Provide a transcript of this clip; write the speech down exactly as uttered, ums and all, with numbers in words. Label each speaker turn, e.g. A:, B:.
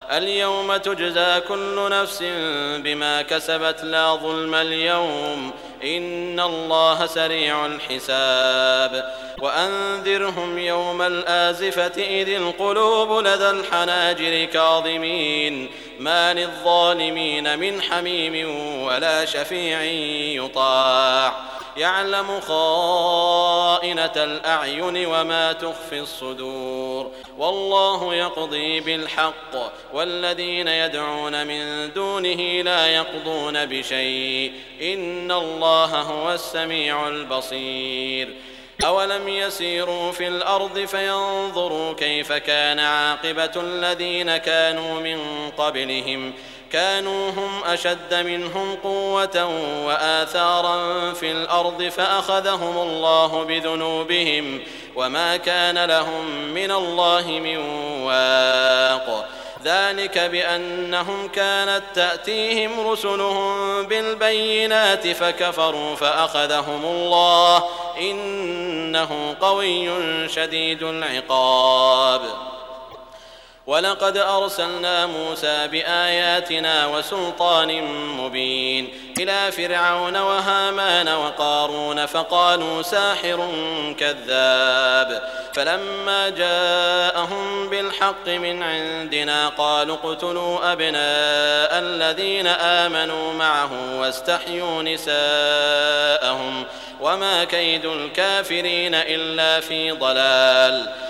A: اليوم تجزى كل نفس بما كسبت لا ظلم اليوم إن الله سريع الحساب وأنذرهم يوم الآزفة إذ القلوب لدى الحناجر كاظمين ما للظالمين من حميم ولا شفيع يطاع يعلم خائنة الأعين وما تخفي الصدور والله يقضي بالحق والذين يدعون من دونه لا يقضون بشيء إن الله هو السميع البصير أولم يسيروا في الأرض فينظروا كيف كان عاقبة الذين كانوا من قبلهم كانوا هم أشد منهم قوة وآثارا في الأرض فأخذهم الله بذنوبهم وما كان لهم من الله من واق ذلك بأنهم كانت تأتيهم رسلهم بالبينات فكفروا فأخذهم الله إنه قوي شديد العقاب ولقد أرسلنا موسى بآياتنا وسلطان مبين إلى فرعون وهامان وقارون فقالوا ساحر كذاب فلما جاءهم بالحق من عندنا قالوا اقتلوا أبناء الذين آمنوا معه واستحيوا نساءهم وما كيد الكافرين إلا في ضلال